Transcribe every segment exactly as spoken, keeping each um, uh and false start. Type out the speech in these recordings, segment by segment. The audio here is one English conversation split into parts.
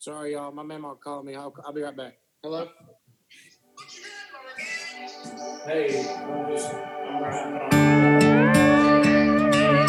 Sorry, y'all. My mama called me. I'll, I'll be right back. Hello? Hey, I'm just, I'm riding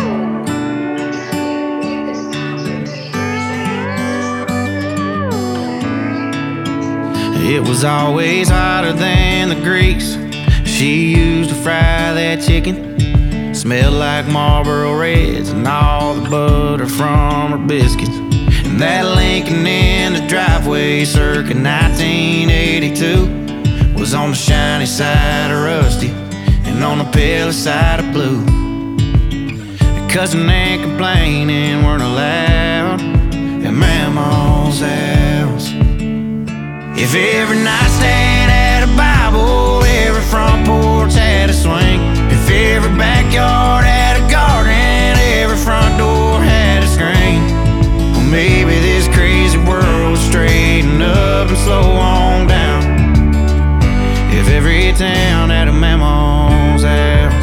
It was always hotter than the grease she used to fry that chicken. Smelled like Marlboro Reds and all the butter from her biscuits. And that Lincoln in the driveway circa nineteen eighty-two was on the shiny side of rusty and on the pale side of blue. The cousin and complaining weren't allowed at Mama's house. If every nightstand had a Bible, every front porch had a swing. If every backyard had a garden, every front door had a screen. Well, maybe this crazy world would straighten up and slow on down if every town had a Mama's house.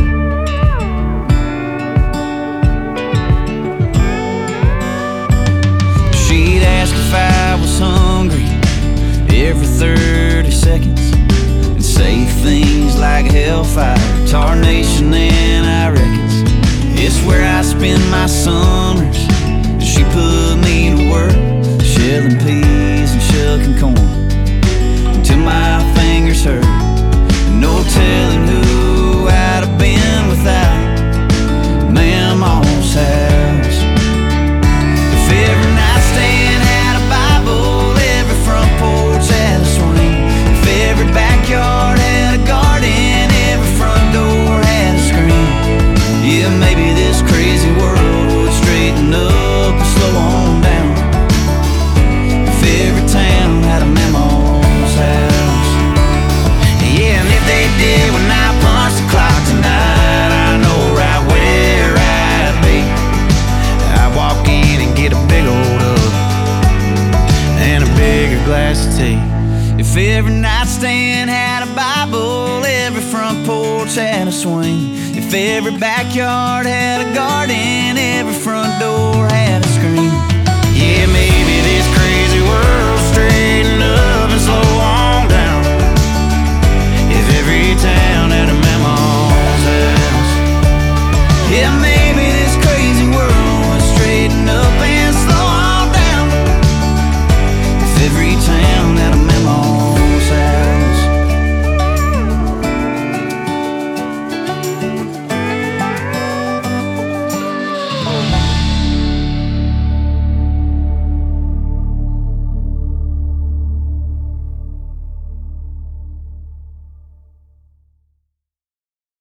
She'd ask if I was hungry every thirty seconds and say things like hellfire, tarnation, and I reckons it's where I spend my summers. She put me to work shelling peas and shucking corn until my fingers hurt. No telling who I'd have been without Mama's house. If every nightstand had a Bible, every front porch had a swing. If every backyard had a garden, every front door had a screen. Yeah, maybe this crazy world would straighten up and slow on down if every town had a Mama's house. Yeah, and if they did when I punch the clock tonight, I know right where I'd be. I'd walk in and get a big old hug and a bigger glass of tea. If every nightstand had a Bible, every front porch had a swing. If every backyard had a garden, every front door